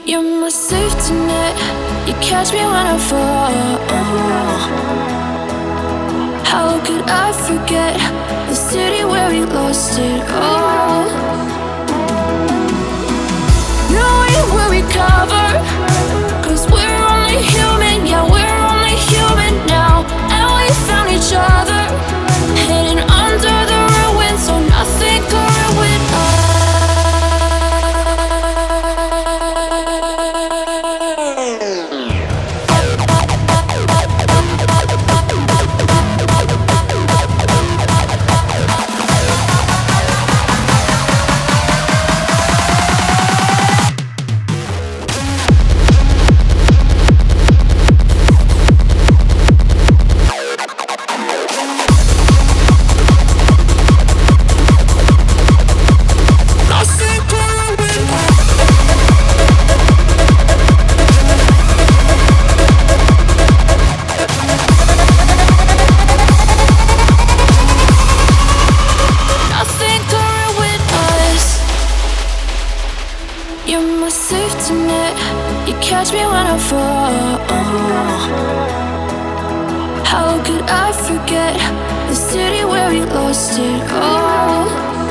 You're my safety net. You catch me when I fall. How could I forget the city where we lost it all? No way will recover, 'cause we're only human, yeah, we're only human now. And we found each other, hidden under the ruins, so nothing could ruin us. You're my safety net. You catch me when I fall. How could I forget the city where we lost it all?